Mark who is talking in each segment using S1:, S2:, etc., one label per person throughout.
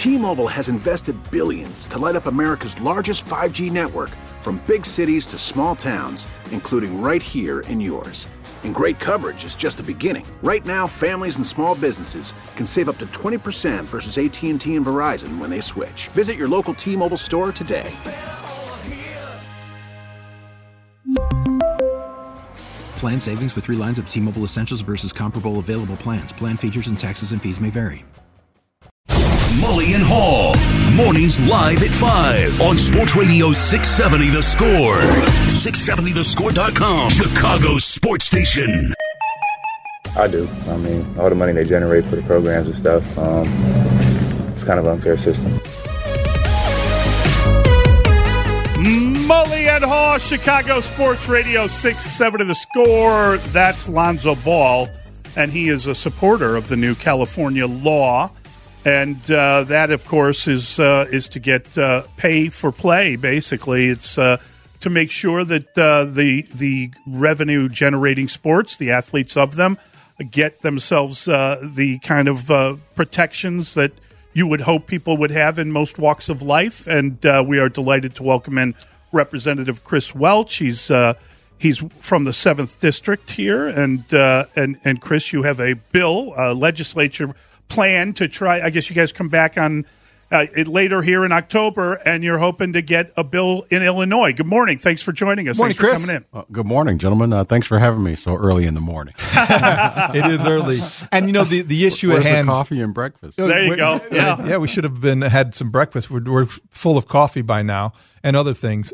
S1: T-Mobile has invested billions to light up America's largest 5G network, from big cities to small towns, including right here in yours. And great coverage is just the beginning. Right now, families and small businesses can save up to 20% versus AT&T and Verizon when they switch. Visit your local T-Mobile store today.
S2: Plan savings with 3 lines of T-Mobile Essentials versus comparable available plans. Plan features and taxes and fees may vary.
S3: Mully and Haugh, mornings live at 5 on Sports Radio 670 The Score. 670thescore.com, Chicago's sports station.
S4: I do. I mean, all the money they generate for the programs and stuff, it's kind of an unfair system.
S5: Mully and Haugh, Chicago Sports Radio 670 The Score. That's Lonzo Ball, and he is a supporter of the new California law. And that, of course, is to get pay for play. Basically, it's to make sure that the revenue-generating sports, the athletes of them, get themselves the kind of protections that you would hope people would have in most walks of life. And we are delighted to welcome in Representative Chris Welch. He's from the 7th District here, and Chris, you have a bill, legislature plan to try. I guess you guys come back on later here in October, and you're hoping to get a bill in Illinois. Good morning. Thanks for joining us.
S6: Morning,
S5: Thanks
S6: Chris.
S5: for coming in.
S6: Good morning, gentlemen. Thanks for having me so early in the morning.
S7: It is early, and you know the issue
S6: Where's
S7: at hand.
S6: The coffee and breakfast.
S5: There you go.
S7: Yeah, we should have had some breakfast. We're full of coffee by now and other things.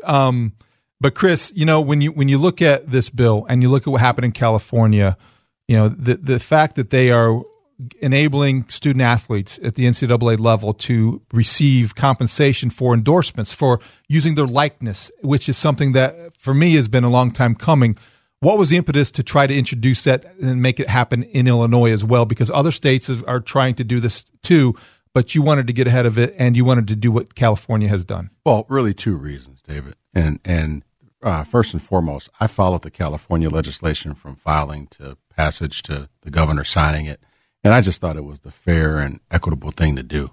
S7: But Chris, you know, when you look at this bill and you look at what happened in California, you know the fact that they are enabling student athletes at the NCAA level to receive compensation for endorsements for using their likeness, which is something that for me has been a long time coming. What was the impetus to try to introduce that and make it happen in Illinois as well? Because other states are trying to do this too, but you wanted to get ahead of it and you wanted to do what California has done.
S6: Well, really 2 reasons, David. And first and foremost, I followed the California legislation from filing to passage to the governor signing it. And I just thought it was the fair and equitable thing to do.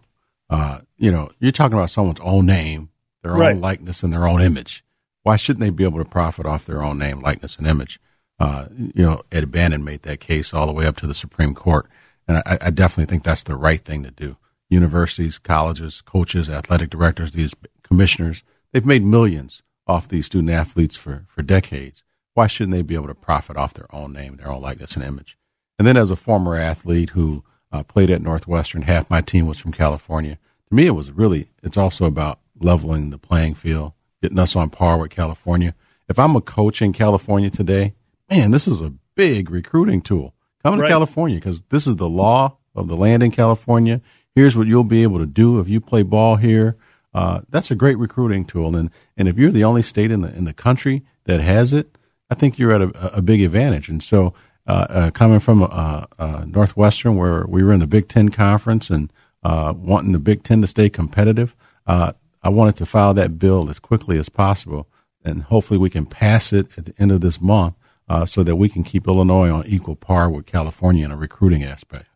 S6: You know, you're talking about someone's own name, their own likeness, and their own image. Why shouldn't they be able to profit off their own name, likeness, and image? You know, Ed Bannon made that case all the way up to the Supreme Court. And I definitely think that's the right thing to do. Universities, colleges, coaches, athletic directors, these commissioners, they've made millions off these student athletes for decades. Why shouldn't they be able to profit off their own name, their own likeness, and image? And then as a former athlete who played at Northwestern, half my team was from California. To me, it's also about leveling the playing field, getting us on par with California. If I'm a coach in California today, man, this is a big recruiting tool. Come to California because this is the law of the land in California. Here's what you'll be able to do if you play ball here. That's a great recruiting tool. And if you're the only state in the country that has it, I think you're at a big advantage. And so, coming from Northwestern, where we were in the Big Ten Conference and wanting the Big Ten to stay competitive, I wanted to file that bill as quickly as possible, and hopefully we can pass it at the end of this month so that we can keep Illinois on equal par with California in a recruiting aspect.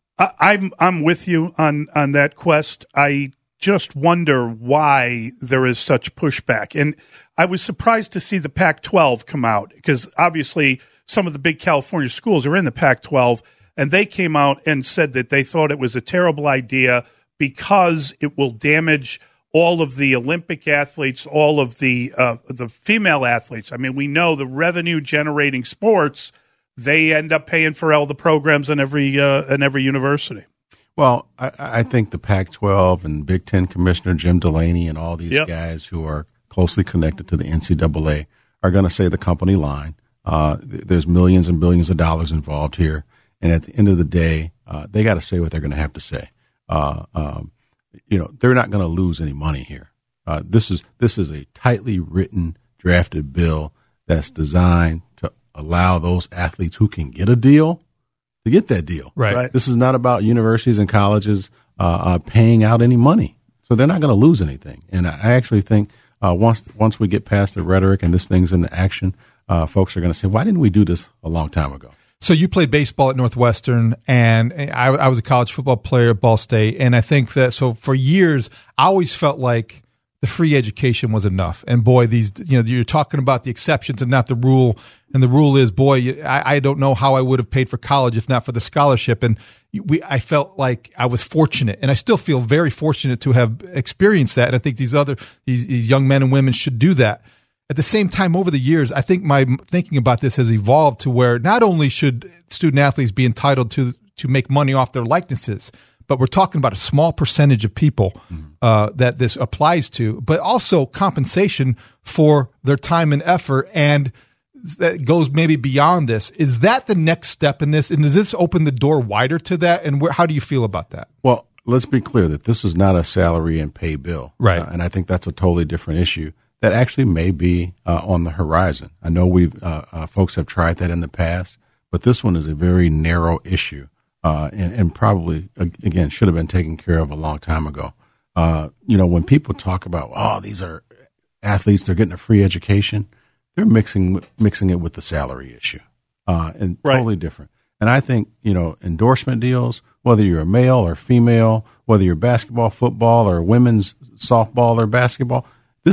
S5: I'm with you on that, Quest. I just wonder why there is such pushback. And I was surprised to see the Pac-12 come out because obviously some of the big California schools are in the Pac-12, and they came out and said that they thought it was a terrible idea because it will damage all of the Olympic athletes, all of the female athletes. I mean, we know the revenue-generating sports, they end up paying for all the programs in every university.
S6: Well, I think the Pac-12 and Big Ten Commissioner Jim Delaney and all these guys who are closely connected to the NCAA are going to say the company line. There's millions and billions of dollars involved here. And at the end of the day, they got to say what they're going to have to say. You know, they're not going to lose any money here. This is a tightly written, drafted bill that's designed to allow those athletes who can get a deal to get that deal.
S5: Right.
S6: This is not about universities and colleges paying out any money. So they're not going to lose anything. And I actually think once we get past the rhetoric and this thing's into action, folks are going to say, why didn't we do this a long time ago?
S7: So you played baseball at Northwestern, and I was a college football player at Ball State. And I think that, so for years, I always felt like the free education was enough. And boy, you're talking about the exceptions and not the rule. And the rule is, boy, I don't know how I would have paid for college if not for the scholarship. And I felt like I was fortunate, and I still feel very fortunate to have experienced that. And I think these young men and women should do that. At the same time, over the years, I think my thinking about this has evolved to where not only should student athletes be entitled to make money off their likenesses, but we're talking about a small percentage of people that this applies to, but also compensation for their time and effort, and that goes maybe beyond this. Is that the next step in this, and does this open the door wider to that, and how do you feel about that?
S6: Well, let's be clear that this is not a salary and pay bill.
S7: Right.
S6: And I think that's a totally different issue that actually may be on the horizon. I know folks have tried that in the past, but this one is a very narrow issue, and probably, again, should have been taken care of a long time ago. When people talk about, these are athletes, they're getting a free education, they're mixing it with the salary issue, and
S5: right.
S6: Totally different. And I think, endorsement deals, whether you're a male or female, whether you're basketball, football, or women's softball or basketball,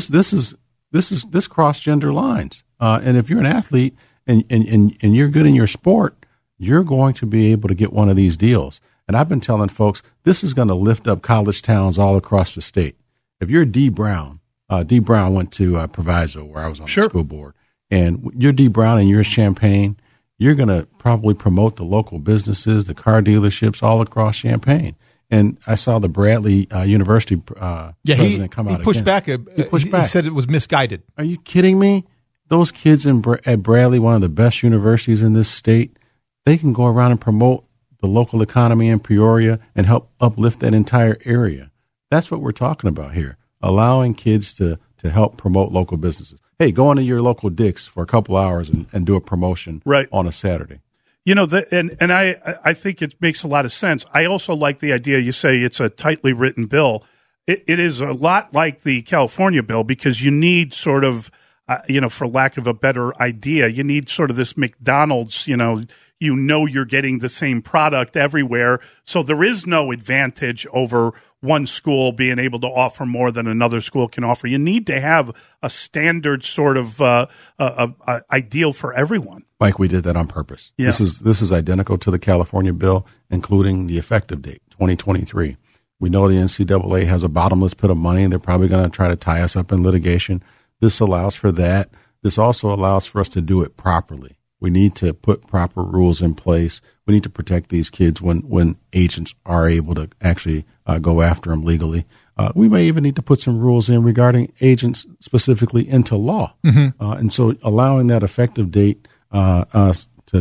S6: this cross gender lines. And if you're an athlete and you're good in your sport, you're going to be able to get one of these deals. And I've been telling folks, this is going to lift up college towns all across the state. If you're D. Brown went to Proviso, where I was on
S5: Sure.
S6: the school board, and you're D. Brown and you're Champaign, you're going to probably promote the local businesses, the car dealerships all across Champaign. And I saw the Bradley University president come out.
S7: He pushed back. He said it was misguided.
S6: Are you kidding me? Those kids at Bradley, one of the best universities in this state, they can go around and promote the local economy in Peoria and help uplift that entire area. That's what we're talking about here, allowing kids to help promote local businesses. Hey, go into your local Dick's for a couple hours and do a promotion
S5: right.
S6: on a Saturday.
S5: And I think it makes a lot of sense. I also like the idea you say it's a tightly written bill. It is a lot like the California bill because you need sort of, for lack of a better idea, you need sort of this McDonald's, you're getting the same product everywhere. So there is no advantage over one school being able to offer more than another school can offer. You need to have a standard sort of ideal for everyone.
S6: Mike, we did that on purpose.
S5: Yeah.
S6: This is identical to the California bill, including the effective date, 2023. We know the NCAA has a bottomless pit of money, and they're probably going to try to tie us up in litigation. This allows for that. This also allows for us to do it properly. We need to put proper rules in place. We need to protect these kids when agents are able to actually go after them legally. We may even need to put some rules in regarding agents specifically into law. Mm-hmm. And so allowing that effective date to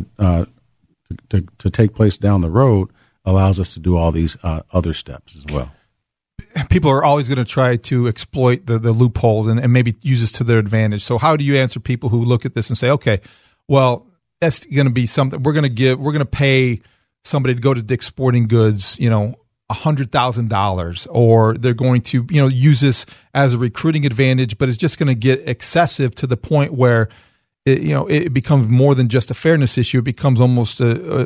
S6: take place down the road allows us to do all these other steps as well.
S7: People are always going to try to exploit the loophole and maybe use this to their advantage. So how do you answer people who look at this and say, okay, well, that's going to be something we're going to pay somebody to go to Dick's Sporting Goods, $100,000, or they're going to, use this as a recruiting advantage, but it's just going to get excessive to the point where, it becomes more than just a fairness issue. It becomes almost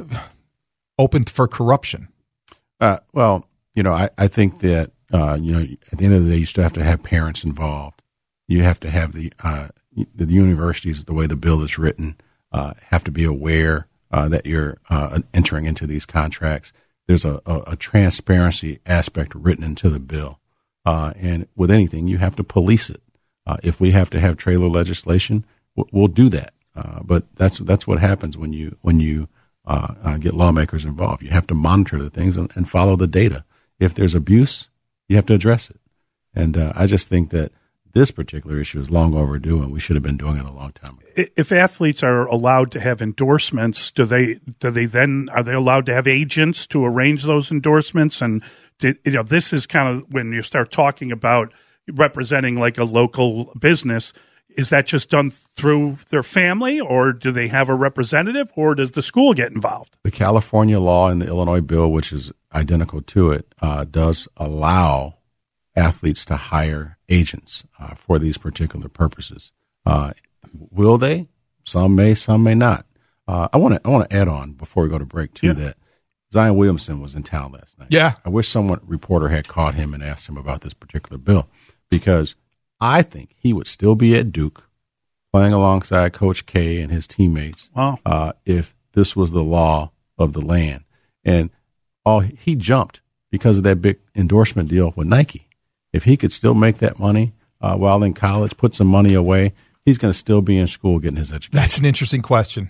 S7: open for corruption.
S6: I think that, at the end of the day, you still have to have parents involved. You have to have the universities, the way the bill is written, have to be aware that you're entering into these contracts. There's a transparency aspect written into the bill. And with anything, you have to police it. If we have to have trailer legislation, we'll do that. But that's what happens when you get lawmakers involved. You have to monitor the things and follow the data. If there's abuse, you have to address it. And I just think that this particular issue is long overdue, and we should have been doing it a long time ago.
S5: If athletes are allowed to have endorsements, are they allowed to have agents to arrange those endorsements? And this is kind of when you start talking about representing like a local business. Is that just done through their family, or do they have a representative, or does the school get involved?
S6: The California law and the Illinois bill, which is identical to it, does allow athletes to hire agents for these particular purposes. Will they? Some may not. I want to add on before we go to break too that Zion Williamson was in town last night.
S7: Yeah.
S6: I wish reporter had caught him and asked him about this particular bill, because I think he would still be at Duke playing alongside Coach K and his teammates if this was the law of the land. And he jumped because of that big endorsement deal with Nike. If he could still make that money while in college, put some money away, he's going to still be in school getting his education.
S7: That's an interesting question.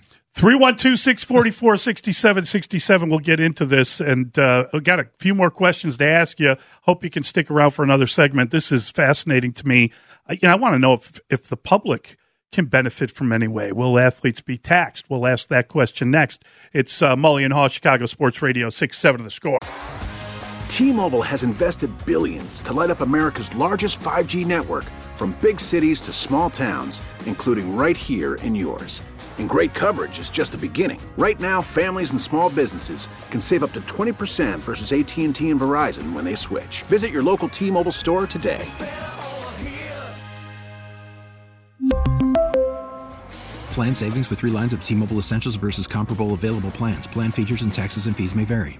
S5: 312-644-6767. We'll get into this, and we've got a few more questions to ask you. Hope you can stick around for another segment. This is fascinating to me. I want to know if the public can benefit from any way. Will athletes be taxed? We'll ask that question next. It's Mully and Haw, Chicago Sports Radio 6-7 The Score.
S1: T-Mobile has invested billions to light up America's largest 5G network, from big cities to small towns, including right here in yours. And great coverage is just the beginning. Right now, families and small businesses can save up to 20% versus AT&T and Verizon when they switch. Visit your local T-Mobile store today.
S2: Plan savings with 3 lines of T-Mobile Essentials versus comparable available plans. Plan features and taxes and fees may vary.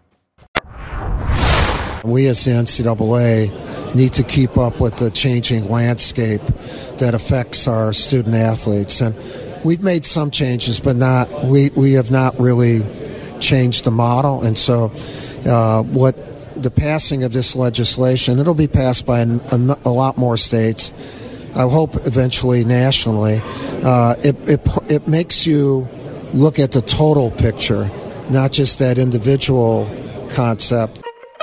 S8: We as the NCAA need to keep up with the changing landscape that affects our student athletes. And we've made some changes, but we have not really changed the model. And so what the passing of this legislation, it'll be passed by a lot more states. I hope eventually nationally. It makes you look at the total picture, not just that individual concept.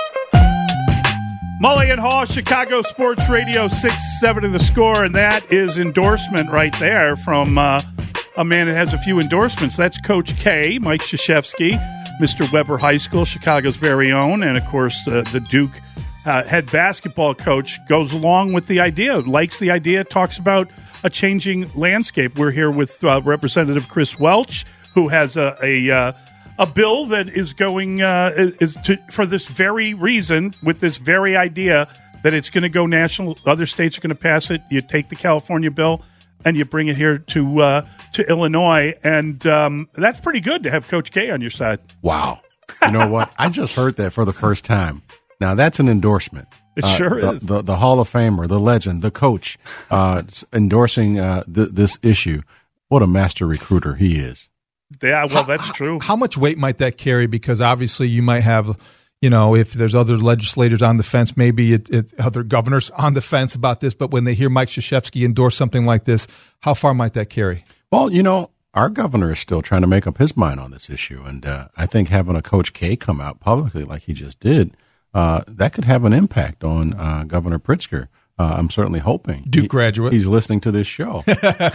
S5: Mully and Haw, Chicago Sports Radio 6-7 The Score, and that is endorsement right there from a man that has a few endorsements. That's Coach K, Mike Krzyzewski, Mr. Weber High School, Chicago's very own, and of course the Duke head basketball coach goes along with the idea, likes the idea, talks about a changing landscape. We're here with Representative Chris Welch, who has a bill that is going for this very reason, with this very idea that it's going to go national. Other states are going to pass it. You take the California bill and you bring it here to Illinois, and that's pretty good to have Coach K on your side.
S6: Wow. You know what? I just heard that for the first time. Now, that's an endorsement.
S5: It sure is.
S6: The Hall of Famer, the legend, the coach, endorsing this issue. What a master recruiter he is.
S5: Yeah, well, that's true.
S7: How much weight might that carry? Because obviously you might have, if there's other legislators on the fence, maybe other governors on the fence about this, but when they hear Mike Krzyzewski endorse something like this, how far might that carry?
S6: Well, our governor is still trying to make up his mind on this issue, and I think having a Coach K come out publicly like he just did, that could have an impact on Governor Pritzker. I'm certainly hoping.
S7: Duke graduate.
S6: He's listening to this show.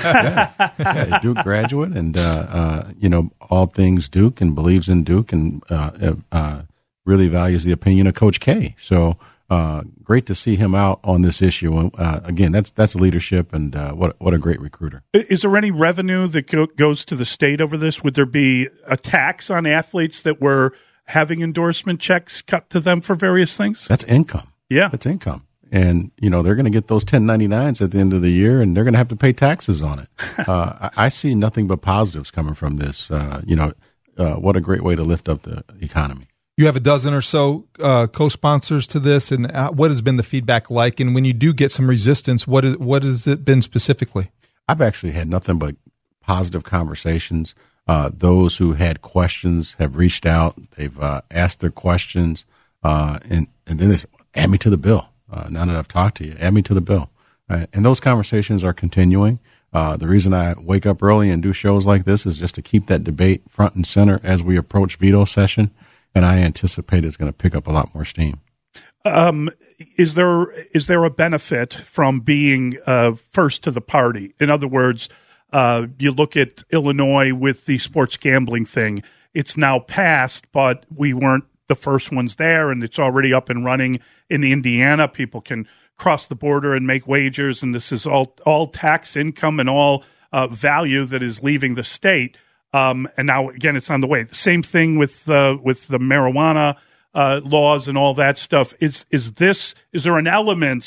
S6: Yeah, Duke graduate, and all things Duke, and believes in Duke, and really values the opinion of Coach K. So great to see him out on this issue. Again, that's leadership, and what a great recruiter.
S5: Is there any revenue that goes to the state over this? Would there be a tax on athletes that were having endorsement checks cut to them for various things?
S6: That's income.
S5: Yeah,
S6: that's income. And, they're going to get those 1099s at the end of the year, and they're going to have to pay taxes on it. I see nothing but positives coming from this. What a great way to lift up the economy.
S7: You have a dozen or so co-sponsors to this, and what has been the feedback like? And when you do get some resistance, what has it been specifically?
S6: I've actually had nothing but positive conversations. Those who had questions have reached out. They've asked their questions, and then they said, add me to the bill. Now that I've talked to you, add me to the bill. And those conversations are continuing. The reason I wake up early and do shows like this is just to keep that debate front and center as we approach veto session, and I anticipate it's going to pick up a lot more steam.
S5: Is there a benefit from being first to the party? In other words, you look at Illinois with the sports gambling thing. It's now passed, but we weren't the first ones there, and it's already up and running in Indiana. People can cross the border and make wagers, and this is all tax income and all value that is leaving the state. And now, again, it's on the way. The same thing with the marijuana laws and all that stuff. Is there an element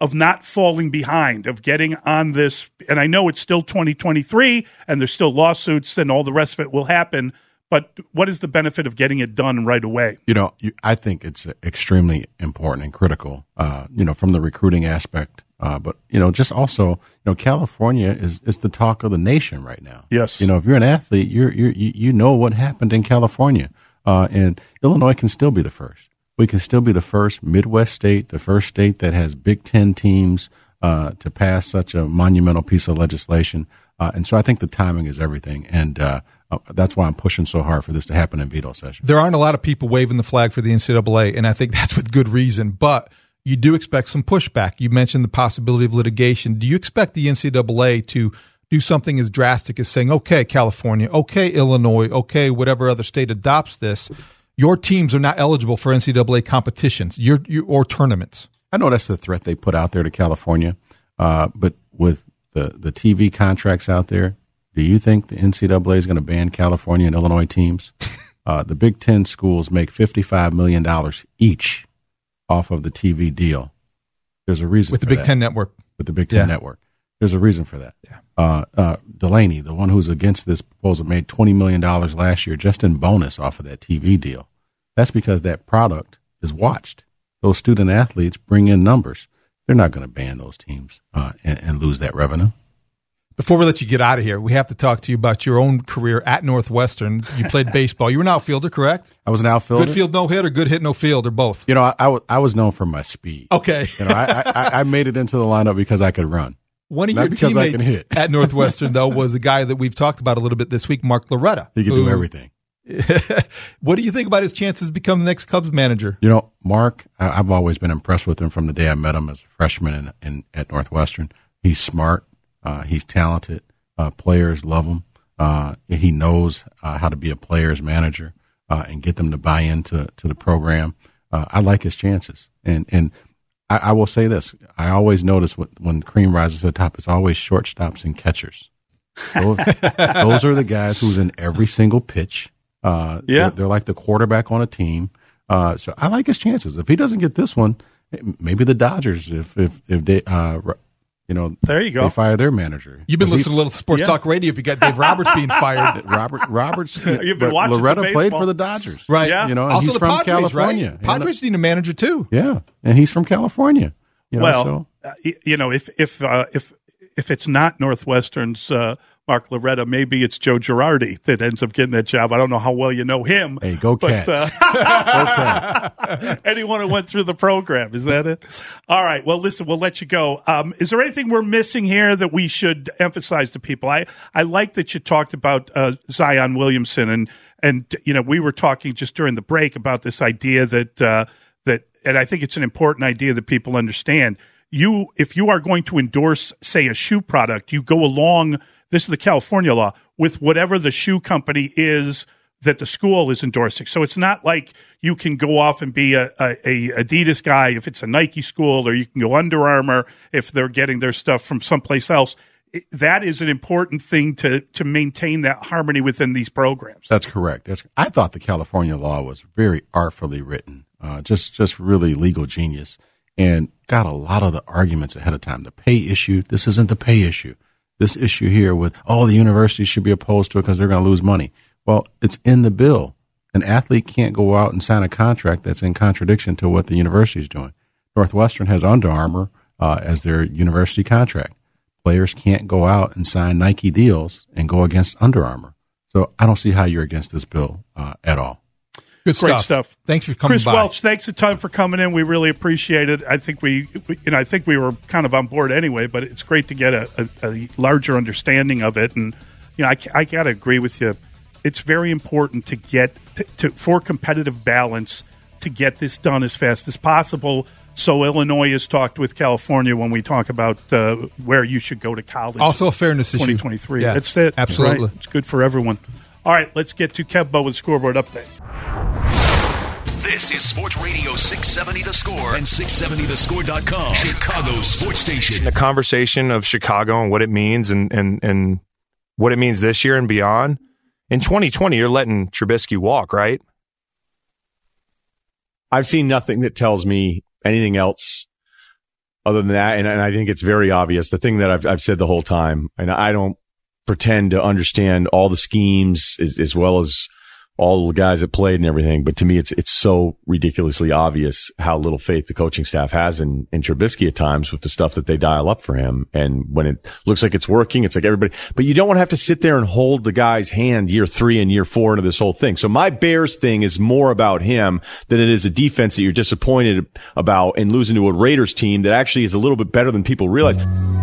S5: of not falling behind, of getting on this. And I know it's still 2023 and there's still lawsuits and all the rest of it will happen. But what is the benefit of getting it done right away?
S6: I think it's extremely important and critical, from the recruiting aspect. But just also, California is the talk of the nation right now.
S5: Yes.
S6: If you're an athlete, you know what happened in California. And Illinois can still be the first. We can still be the first Midwest state, the first state that has Big Ten teams to pass such a monumental piece of legislation. And so I think the timing is everything. And that's why I'm pushing so hard for this to happen in veto session.
S7: There aren't a lot of people waving the flag for the NCAA, and I think that's with good reason. But you do expect some pushback. You mentioned the possibility of litigation. Do you expect the NCAA to do something as drastic as saying, okay, California, okay, Illinois, okay, whatever other state adopts this, your teams are not eligible for NCAA competitions or tournaments?
S6: I know that's the threat they put out there to California, but with the TV contracts out there, do you think the NCAA is going to ban California and Illinois teams? The Big Ten schools make $55 million each off of the TV deal. There's a reason
S7: with the Big Ten network.
S6: With the Big Ten network. There's a reason for that. Yeah. Delaney, the one who's against this proposal, made $20 million last year just in bonus off of that TV deal. That's because that product is watched. Those student athletes bring in numbers. They're not going to ban those teams and lose that revenue.
S7: Before we let you get out of here, we have to talk to you about your own career at Northwestern. You played baseball. You were an outfielder, correct?
S6: I was an outfielder.
S7: Good field, no hit, or good hit, no field, or both?
S6: I was known for my speed.
S7: Okay.
S6: I made it into the lineup because I could run.
S7: One of your teammates at Northwestern, though, was a guy that we've talked about a little bit this week, Mark Loretta.
S6: He can do everything.
S7: What do you think about his chances to become the next Cubs manager?
S6: Mark, I've always been impressed with him from the day I met him as a freshman at Northwestern. He's smart. He's talented. Players love him. He knows how to be a player's manager and get them to buy into the program. I like his chances. And I will say this. I always notice when the cream rises to the top, it's always shortstops and catchers. Those are the guys who's in every single pitch. They're like the quarterback on a team. So I like his chances. If he doesn't get this one, maybe the Dodgers, if they, there you go. They fire their manager.
S7: You've been listening to a little sports talk radio if you got Dave Roberts being fired.
S6: Roberts.
S5: You've been watching
S6: Loretta played for the Dodgers.
S7: Right.
S5: Yeah.
S6: And
S7: also
S6: he's
S7: the
S6: from
S7: Padres,
S6: California.
S7: Right? Padres need a manager too.
S6: Yeah. And he's from California.
S5: If it's not Northwestern's Mark Loretta, maybe it's Joe Girardi that ends up getting that job. I don't know how well you know him.
S6: Hey, go Cats. Go
S5: Cats. Anyone who went through the program, is that it? All right. Well, listen, we'll let you go. Is there anything we're missing here that we should emphasize to people? I like that you talked about Zion Williamson, and we were talking just during the break about this idea that and I think it's an important idea that people understand. If you are going to endorse, say, a shoe product, you go along, this is the California law, with whatever the shoe company is that the school is endorsing. So it's not like you can go off and be a Adidas guy if it's a Nike school, or you can go Under Armour if they're getting their stuff from someplace else. That is an important thing to maintain that harmony within these programs.
S6: That's correct. I thought the California law was very artfully written, just really legal genius, and got a lot of the arguments ahead of time. The pay issue, this isn't the pay issue. This issue here with, the universities should be opposed to it because they're going to lose money. Well, it's in the bill. An athlete can't go out and sign a contract that's in contradiction to what the university is doing. Northwestern has Under Armour as their university contract. Players can't go out and sign Nike deals and go against Under Armour. So I don't see how you're against this bill at all.
S7: Good stuff. Thanks for coming
S5: by. Chris Welch, thanks a ton for coming in. We really appreciate it. I think we were kind of on board anyway, but it's great to get a larger understanding of it. And I got to agree with you. It's very important to get for competitive balance to get this done as fast as possible. So Illinois has talked with California when we talk about where you should go to college.
S7: Also a fairness issue.
S5: 2023.
S7: Yeah,
S5: that's it.
S7: Absolutely.
S5: Right? It's good for everyone. All right, let's get to Kev Bo with Scoreboard Update.
S3: This is Sports Radio 670 The Score and 670thescore.com, Chicago's sports station.
S9: The conversation of Chicago and what it means and what it means this year and beyond. In 2020, you're letting Trubisky walk, right?
S10: I've seen nothing that tells me anything else other than that, and I think it's very obvious. The thing that I've said the whole time, and I don't pretend to understand all the schemes as well as all the guys that played and everything, but to me, it's so ridiculously obvious how little faith the coaching staff has in Trubisky at times with the stuff that they dial up for him. And when it looks like it's working, it's like everybody, but you don't want to have to sit there and hold the guy's hand year 3 and year 4 into this whole thing. So my Bears thing is more about him than it is a defense that you're disappointed about and losing to a Raiders team that actually is a little bit better than people realize.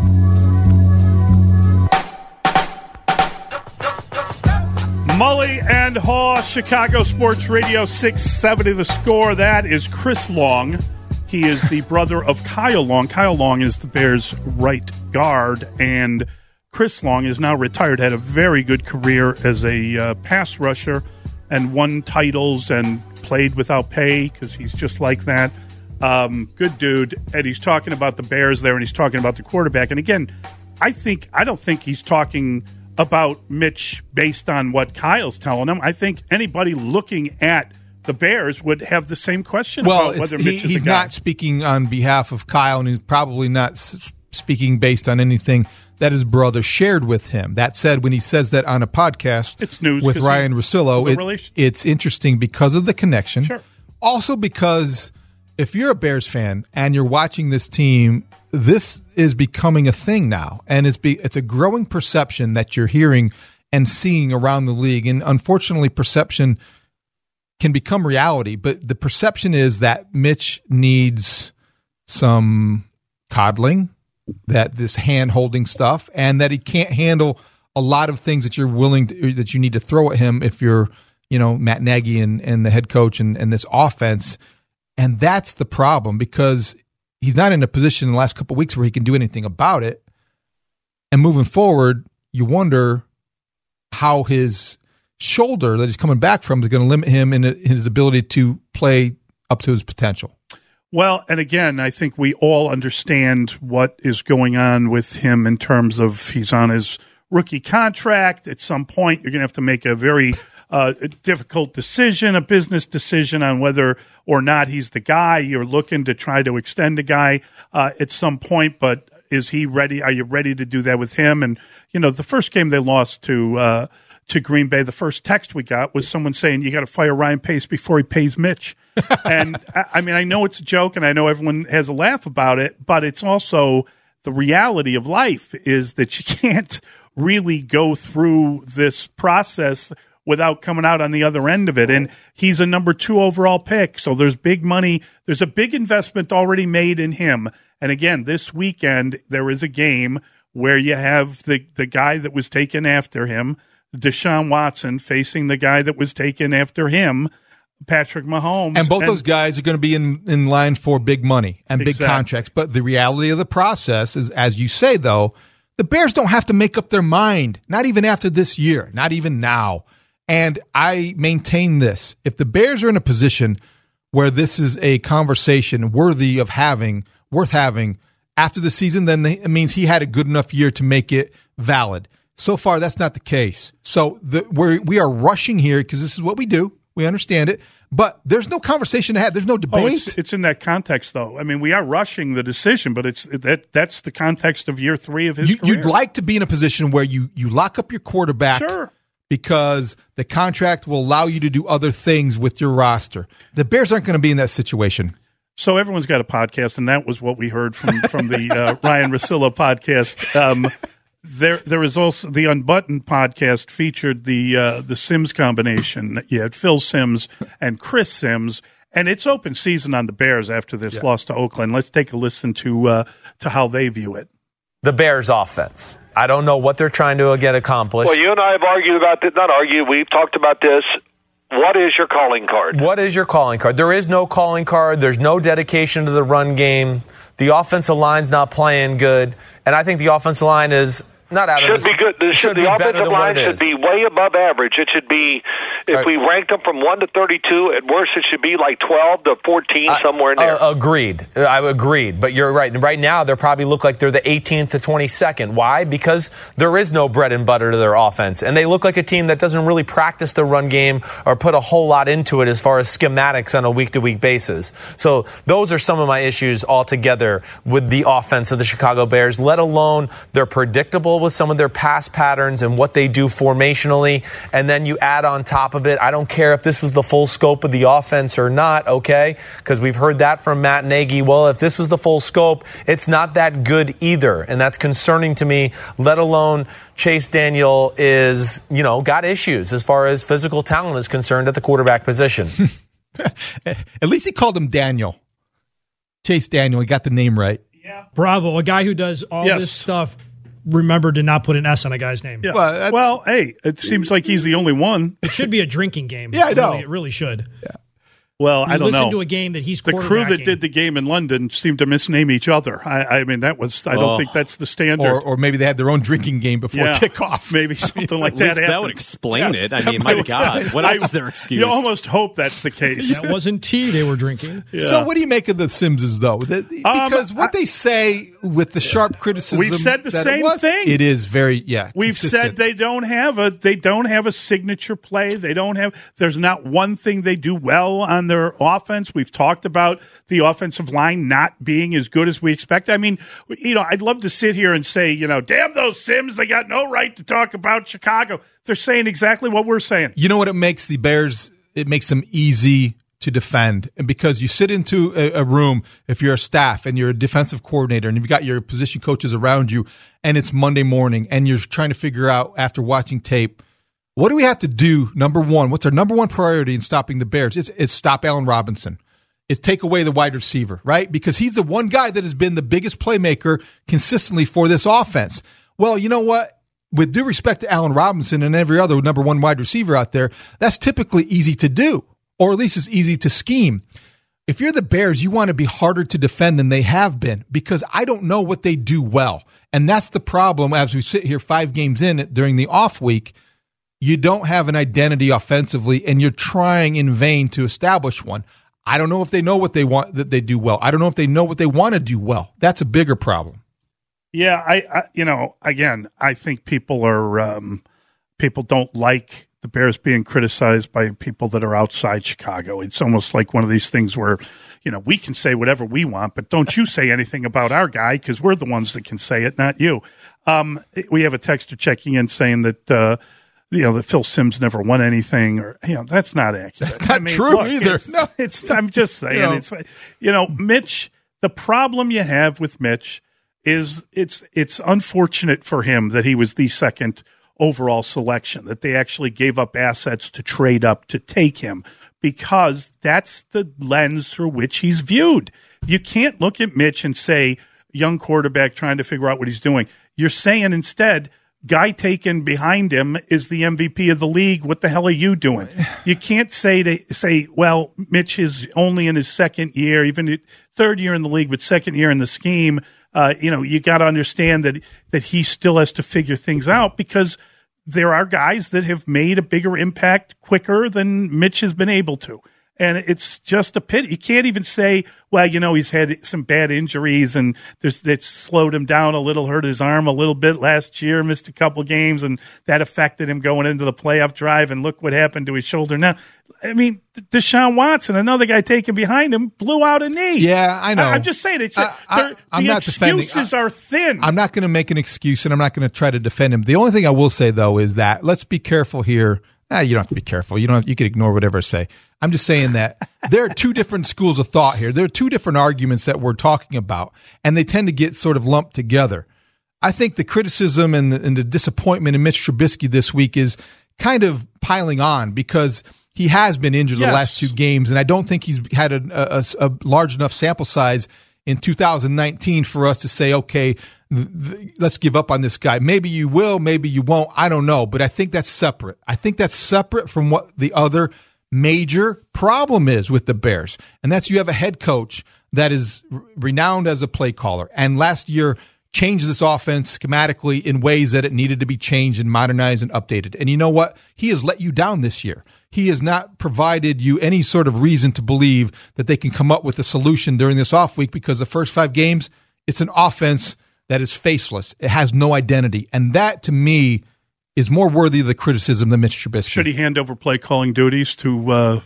S5: Mully and Haw, Chicago Sports Radio 670 The Score. That is Chris Long. He is the brother of Kyle Long. Kyle Long is the Bears' right guard, and Chris Long is now retired, had a very good career as a pass rusher and won titles and played without pay because he's just like that. Good dude. And he's talking about the Bears there, and he's talking about the quarterback. And again, I don't think he's talking about Mitch based on what Kyle's telling him. I think anybody looking at the Bears would have the same question about whether Mitch is the guy.
S7: He's not speaking on behalf of Kyle, and he's probably not speaking based on anything that his brother shared with him. That said, when he says that on a podcast
S5: it's news
S7: with Ryan Russillo, it's interesting because of the connection.
S5: Sure.
S7: Also because if you're a Bears fan and you're watching this team, this is becoming a thing now, and it's a growing perception that you're hearing and seeing around the league. And unfortunately, perception can become reality, but the perception is that Mitch needs some coddling, that this hand-holding stuff, and that he can't handle a lot of things that that you need to throw at him if you're, Matt Nagy and the head coach and this offense. And that's the problem, because he's not in a position in the last couple of weeks where he can do anything about it. And moving forward, you wonder how his shoulder that he's coming back from is going to limit him in his ability to play up to his potential.
S5: Well, and again, I think we all understand what is going on with him in terms of he's on his rookie contract. At some point, you're going to have to make a very difficult decision, a business decision on whether or not he's the guy. You're looking to try to extend the guy at some point, but is he ready? Are you ready to do that with him? And, the first game they lost to Green Bay, the first text we got was someone saying, you got to fire Ryan Pace before he pays Mitch. And I know it's a joke and I know everyone has a laugh about it, but it's also the reality of life is that you can't really go through this process without coming out on the other end of it. And he's a number 2 overall pick. So there's big money. There's a big investment already made in him. And again, this weekend, there is a game where you have the guy that was taken after him, Deshaun Watson, facing the guy that was taken after him, Patrick Mahomes.
S7: And both those guys are going to be in line for big money and big contracts. But the reality of the process is, as you say, though, the Bears don't have to make up their mind, not even after this year, not even now. And I maintain this. If the Bears are in a position where this is a conversation worth having after the season, then it means he had a good enough year to make it valid. So far, that's not the case. So we are rushing here because this is what we do. We understand it. But there's no conversation to have. There's no debate.
S5: It's in that context, though. I mean, we are rushing the decision, but that's the context of year 3 of his career.
S7: You'd like to be in a position where you lock up your quarterback.
S5: Sure.
S7: Because the contract will allow you to do other things with your roster. The Bears aren't going to be in that situation.
S5: So everyone's got a podcast, and that was what we heard from the Ryan Russillo podcast. There is also the Unbuttoned podcast featured the Sims combination. You had Phil Simms and Chris Simms, and it's open season on the Bears after this loss to Oakland. Let's take a listen to how they view it.
S11: The Bears offense. I don't know what they're trying to get accomplished.
S12: Well, you and I have argued about this. Not argued. We've talked about this. What is your calling card?
S11: What is your calling card? There is no calling card. There's no dedication to the run game. The offensive line's not playing good. And I think the offensive line is not out of this.
S12: Should be good. The offensive line should be way above average. It should be If we ranked them from 1 to 32, at worst it should be like 12 to 14, somewhere in there.
S11: Agreed. I agreed. But you're right. Right now, they probably look like they're the 18th to 22nd. Why? Because there is no bread and butter to their offense. And they look like a team that doesn't really practice the run game or put a whole lot into it as far as schematics on a week-to-week basis. So those are some of my issues altogether with the offense of the Chicago Bears, let alone they're predictable with some of their pass patterns and what they do formationally. And then you add on top of it, I don't care if this was the full scope of the offense or not, okay? Because we've heard that from Matt Nagy. Well, if this was the full scope, it's not that good either. And that's concerning to me, let alone Chase Daniel is, got issues as far as physical talent is concerned at the quarterback position.
S7: At least he called him Daniel. Chase Daniel, he got the name right.
S13: Yeah. Bravo, a guy who does all this stuff. Remember to not put an S on a guy's name.
S5: Yeah. Well, hey, it seems like he's the only one.
S13: It should be a drinking game.
S7: Yeah, I know.
S13: It really should.
S7: Yeah.
S5: Well, I don't know.
S13: Listen to a game that he's
S5: the crew that did the game in London seemed to misname each other. I mean, that was. I don't think that's the standard.
S7: Or maybe they had their own drinking game before kickoff.
S5: Maybe something like that.
S14: That would explain it. I mean, my God, what else is their excuse?
S5: You almost hope that's the case.
S13: That wasn't tea they were drinking.
S7: Yeah. So, what do you make of the Simses, though? Because what they say with the sharp criticism,
S5: we've said the same thing.
S7: It is very
S5: We've
S7: consistent.
S5: said they don't have a signature play. They don't have. There's not one thing they do well on their offense. We've talked about the offensive line not being as good as we expect. I mean, I'd love to sit here and say, damn those Sims, they got no right to talk about Chicago. They're saying exactly what we're saying.
S7: You know what it makes the Bears? It makes them easy to defend. And because you sit into a room, if you're a staff and you're a defensive coordinator and you've got your position coaches around you and it's Monday morning and you're trying to figure out after watching tape, what do we have to do? Number one, what's our number one priority in stopping the Bears? It's stop Allen Robinson. It's take away the wide receiver, right? Because he's the one guy that has been the biggest playmaker consistently for this offense. Well, you know what? With due respect to Allen Robinson and every other number one wide receiver out there, that's typically easy to do, or at least it's easy to scheme. If you're the Bears, you want to be harder to defend than they have been because I don't know what they do well. And that's the problem as we sit here 5 games in during the off week. You don't have an identity offensively, and you're trying in vain to establish one. I don't know if they know what they want that they do well. I don't know if they know what they want to do well. That's a bigger problem.
S5: Yeah, I think people don't like the Bears being criticized by people that are outside Chicago. It's almost like one of these things where, we can say whatever we want, but don't you say anything about our guy because we're the ones that can say it, not you. We have a texter checking in saying that, that Phil Simms never won anything, or that's not accurate.
S7: That's not true either.
S5: I'm just saying, Mitch. The problem you have with Mitch is it's unfortunate for him that he was the second overall selection, that they actually gave up assets to trade up to take him, because that's the lens through which he's viewed. You can't look at Mitch and say young quarterback trying to figure out what he's doing. You're saying instead, guy taken behind him is the MVP of the league. What the hell are you doing? You can't say, well, Mitch is only in his second year, even third year in the league, but second year in the scheme. You got to understand that he still has to figure things out, because there are guys that have made a bigger impact quicker than Mitch has been able to. And it's just a pity. You can't even say, well, he's had some bad injuries and that's slowed him down a little, hurt his arm a little bit last year, missed a couple games, and that affected him going into the playoff drive, and look what happened to his shoulder now. I mean, Deshaun Watson, another guy taken behind him, blew out a knee.
S7: Yeah, I know.
S5: I'm just saying, the excuses are thin.
S7: I'm not going to make an excuse, and I'm not going to try to defend him. The only thing I will say, though, is that let's be careful here. You don't have to be careful. You can ignore whatever I say. I'm just saying that there are two different schools of thought here. There are two different arguments that we're talking about, and they tend to get sort of lumped together. I think the criticism and the disappointment in Mitch Trubisky this week is kind of piling on because he has been injured the last 2 games, and I don't think he's had a large enough sample size in 2019 for us to say, okay, let's give up on this guy. Maybe you will, maybe you won't. I don't know, but I think that's separate. I think that's separate from what the other major problem is with the Bears, and that's you have a head coach that is renowned as a play caller, and last year change this offense schematically in ways that it needed to be changed and modernized and updated. And you know what? He has let you down this year. He has not provided you any sort of reason to believe that they can come up with a solution during this off week, because the first 5 games, it's an offense that is faceless. It has no identity. And that, to me, is more worthy of the criticism than Mitch Trubisky.
S5: Should he hand over play calling duties to,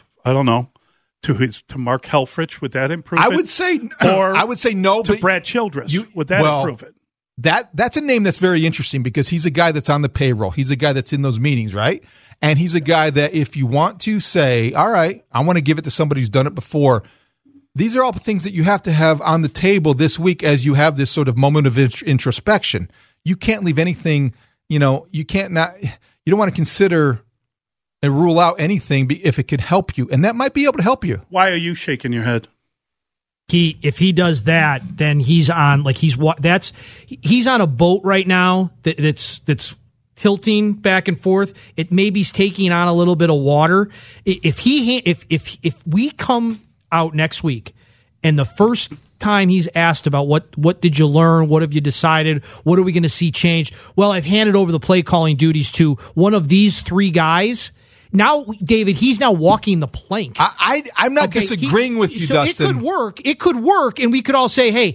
S5: to Mark Helfrich? Would that improve it?
S7: I would say no.
S5: To Brad Childress. Would that improve it?
S7: That's a name that's very interesting, because he's a guy that's on the payroll. He's a guy that's in those meetings, right? And he's a guy that if you want to say, all right, I want to give it to somebody who's done it before, these are all things that you have to have on the table this week as you have this sort of moment of introspection. You can't leave anything, you don't want to consider and rule out anything if it could help you. And that might be able to help you.
S5: Why are you shaking your head?
S13: If he does that, then he's on he's on a boat right now that's tilting back and forth. It maybe he's taking on a little bit of water. If we come out next week and the first time he's asked about what did you learn, what have you decided, what are we going to see change? Well, I've handed over the play calling duties to one of these 3 guys. Now, David, he's now walking the plank.
S7: I'm not disagreeing with you, Dustin.
S13: It could work, and we could all say, hey,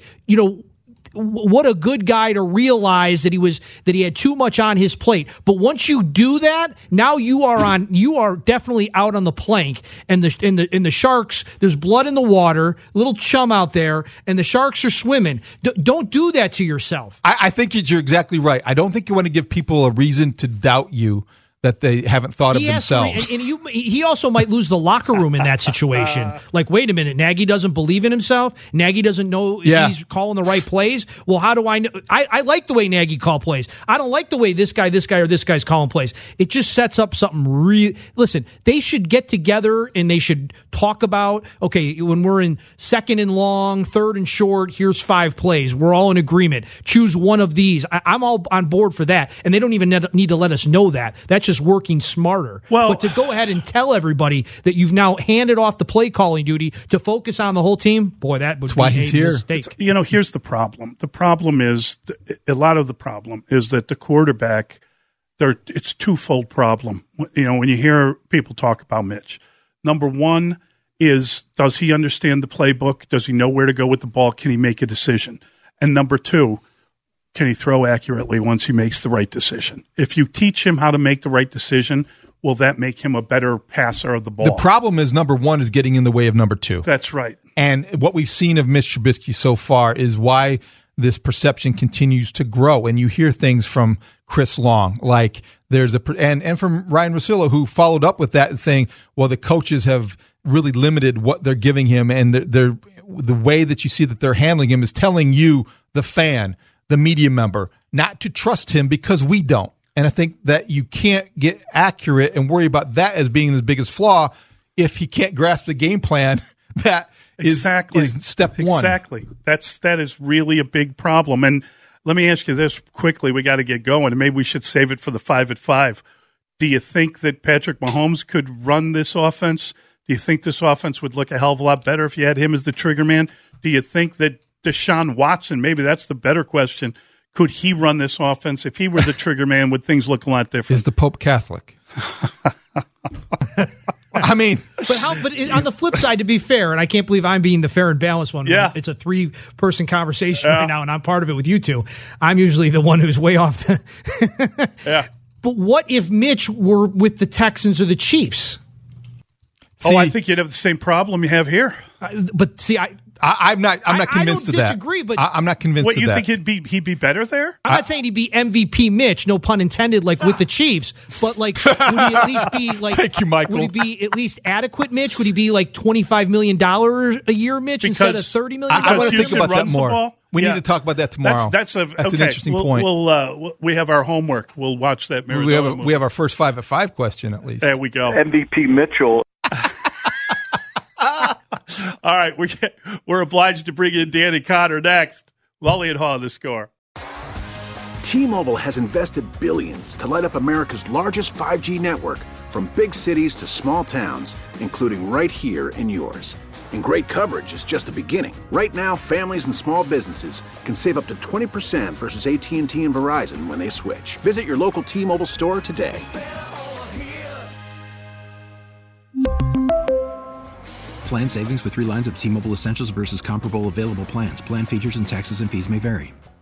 S13: what a good guy to realize that he had too much on his plate. But once you do that, now you are definitely out on the plank, and the Sharks, there's blood in the water, little chum out there, and the Sharks are swimming. Don't do that to yourself.
S7: I think you're exactly right. I don't think you want to give people a reason to doubt you that they haven't thought of themselves.
S13: And he also might lose the locker room in that situation. Like, wait a minute, Nagy doesn't believe in himself. Nagy doesn't know if he's calling the right plays. Well, how do I know? I like the way Nagy call plays. I don't like the way this guy, or this guy's calling plays. It just sets up something real. Listen, they should get together and they should talk about, okay, when we're in 2nd and long, 3rd and short, here's 5 plays. We're all in agreement. Choose one of these. I'm all on board for that. And they don't even need to let us know that. That's just working smarter. But to go ahead and tell everybody that you've now handed off the play calling duty to focus on the whole team, boy, that would be a mistake.
S5: Here's the problem. The problem is, a lot of the problem is that the quarterback, it's twofold problem. When you hear people talk about Mitch, number one is, does he understand the playbook? Does he know where to go with the ball? Can he make a decision? And number two, can he throw accurately once he makes the right decision? If you teach him how to make the right decision, will that make him a better passer of the ball?
S7: The problem is, number one is getting in the way of number 2.
S5: That's right.
S7: And what we've seen of Mitch Trubisky so far is why this perception continues to grow. And you hear things from Chris Long, like and from Ryan Russillo, who followed up with that and saying, well, the coaches have really limited what they're giving him, and the way that you see that they're handling him is telling you, the fan, the media member, not to trust him because we don't. And I think that you can't get accurate and worry about that as being the biggest flaw if he can't grasp the game plan. That is step one.
S5: Exactly. That is really a big problem. And let me ask you this quickly. We got to get going, and maybe we should save it for the 5 at 5. Do you think that Patrick Mahomes could run this offense? Do you think this offense would look a hell of a lot better if you had him as the trigger man? Do you think that Deshaun Watson, maybe that's the better question, could he run this offense? If he were the trigger man, would things look a lot different?
S7: Is the Pope Catholic? I mean,
S13: but on the flip side, to be fair, and I can't believe I'm being the fair and balanced one.
S5: Yeah.
S13: It's a 3-person conversation right now, and I'm part of it with you two. I'm usually the one who's way off.
S5: Yeah.
S13: But what if Mitch were with the Texans or the Chiefs?
S5: I think you'd have the same problem you have here.
S13: But see,
S7: I'm not convinced of that.
S13: I don't disagree, but
S7: I'm not convinced of that.
S5: What, you think he'd be better there?
S13: I'm not saying he'd be MVP Mitch, no pun intended, like with the Chiefs, but like, would he at least be like?
S7: Thank you, Michael.
S13: Would he be at least adequate Mitch? Would he be like $25 million a year Mitch instead of $30 million?
S7: I want to think about that more. We need to talk about that tomorrow.
S5: That's an interesting
S7: point.
S5: We have our homework. We'll watch that Maradona movie.
S7: We have our first 5 at 5 question at least.
S5: There we go.
S12: MVP Mitchell.
S5: All right, we're obliged to bring in Danny Cotter next. Lully and Haw, The Score.
S1: T-Mobile has invested billions to light up America's largest 5G network, from big cities to small towns, including right here in yours. And great coverage is just the beginning. Right now, families and small businesses can save up to 20% versus AT&T and Verizon when they switch. Visit your local T-Mobile store today.
S2: Plan savings with 3 lines of T-Mobile Essentials versus comparable available plans. Plan features and taxes and fees may vary.